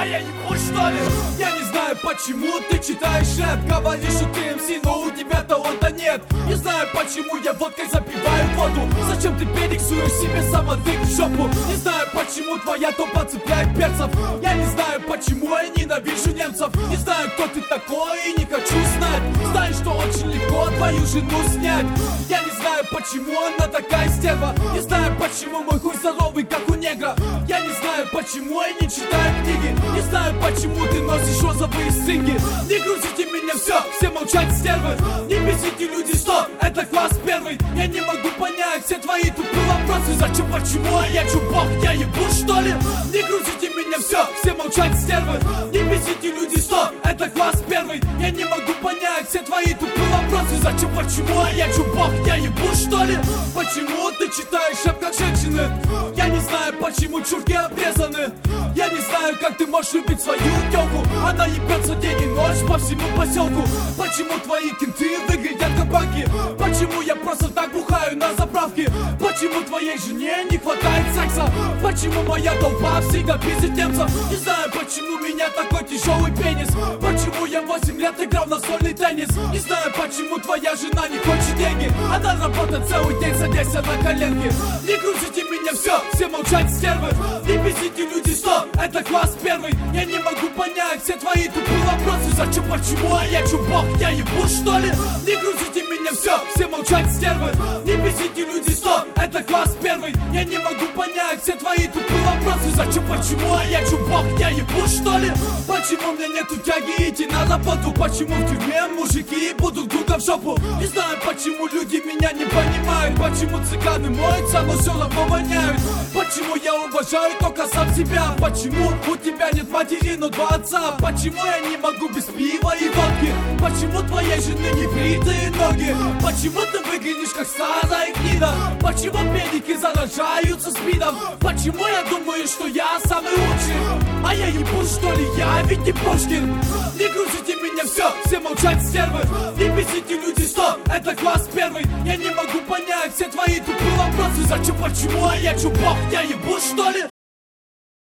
я ебу, что ли? Я не знаю, почему ты читаешь рэп. Говоришь, что ты МС, но у тебя таланта нет. Не знаю, почему я водкой запиваю воду. Зачем ты перексуешь себе самотык в жопу? Не знаю, почему твоя топа цепляет перцев. Я не знаю, почему я ненавижу немцев. Не знаю, кто ты такой и не хочу знать. Знаю, что очень легко твою жену снять. Я не знаю, почему она такая стерва. Не знаю, почему мой хуй здоровый, как у негра. Я не знаю, почему я не читаю книги. Не знаю, почему ты носишь розовые синги. Не грузите меня, все молчать, стервы. Не бесите, люди, что это класс первый. Я не могу понять все твои тупые вопросы. Зачем, почему, а я чубок, я ебу, что ли? Не грузите меня, все молчать, стервы. Не бесите, люди, что это класс первый. Я не могу понять все твои тупые вопросы. Зачем, почему, а я чубок, я ебу, что ли? Почему ты читаешь рэп как женщины? Я не знаю, почему чурки обрезаны. Я не знаю, как ты можешь любить свою тёлку. Она ебется день и ночь по всему поселку. Почему твои кенты выглядят как банки? Почему я просто так бухаю на заправке? Почему твоей жене не хватает секса? Почему моя толпа всегда пиздит немцев? Не знаю, почему у меня такой тяжелый пенис. Почему я 8 лет играл в настольный теннис? Не знаю, почему твоя жена не хочет деньги. Она работает целый день, садясь на коленки. Не грузите меня, все молчать, стервы. Не бесите, люди, что это класс первый. Я не могу понять все твои тупые вопросы. Зачем, почему, а я чубок, я ебу, что ли? Не грузите меня, все молчать, стервы. Не бесите, люди, что это класс первый. Я не могу понять все твои тупые вопросы. Зачем, почему, а я чубок, я ебу, что ли? Почему мне нету тяги идти на работу? Почему в тюрьме мужики будут друга в жопу? Не знаю, почему люди меня не понимают. Почему цыганы моются, но все равно воняют. Почему я уважаю только сам себя? Почему у тебя нет матери, но два отца? Почему я не могу без пива и водки? Почему твоей жены не бритые ноги? Почему ты выглядишь как старая гнида? Почему педики заражаются спидом? Почему я думаю, что я самый лучший? А я ебу, что ли, я ведь не Пушкин. Не грузите меня, все молчать, стервы. Не бесите, люди, что это класс первый. Я не могу понять все твои тупые вопросы. Зачем, почему, а я чубок, я ебу, что ли?